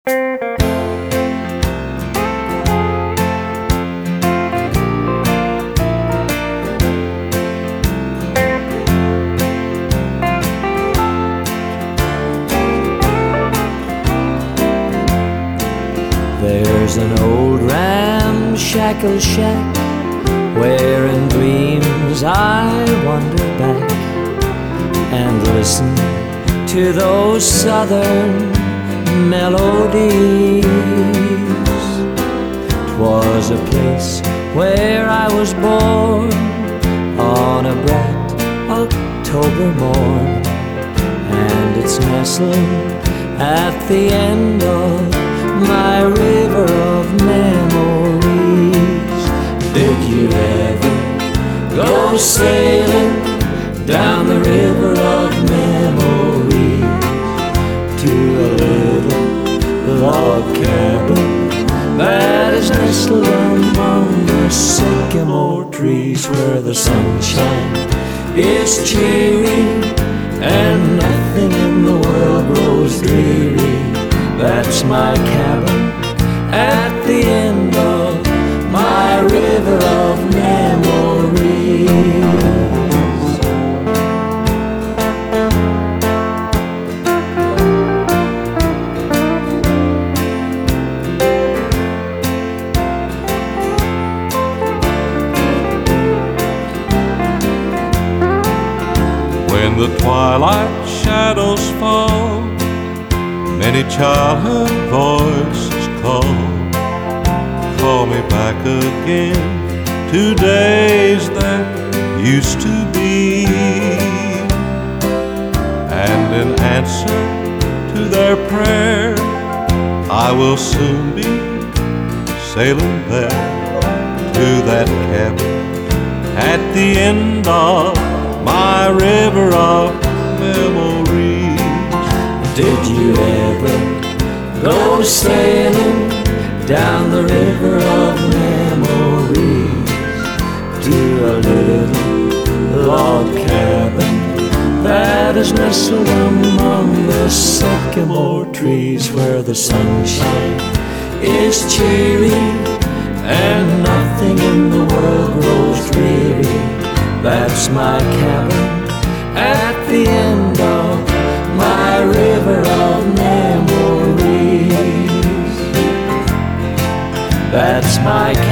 There's an old ramshackle shack where in dreams I wander back and listen to those southern melodies. 'Twas a place where I was born on a bright October morn, and it's nestled at the end of my river of memories. Did you ever go sailing down the river of memories to a little log cabin that is nestled among the sycamore trees, where the sunshine is cheery and nothing in the world grows dreary? That's my cabin at the end of my river of memories. When the twilight shadows fall, many childhood voices call me back again to days that used to be. And in answer to their prayer, I will soon be sailing there to that cabin at the end of my river of memories. Did you ever go sailing down the river of memories to a little log cabin that is nestled among the sycamore trees, where the sunshine is cheery and nothing in the world grows dreary? That's my cabin at the end of my river of memories. That's my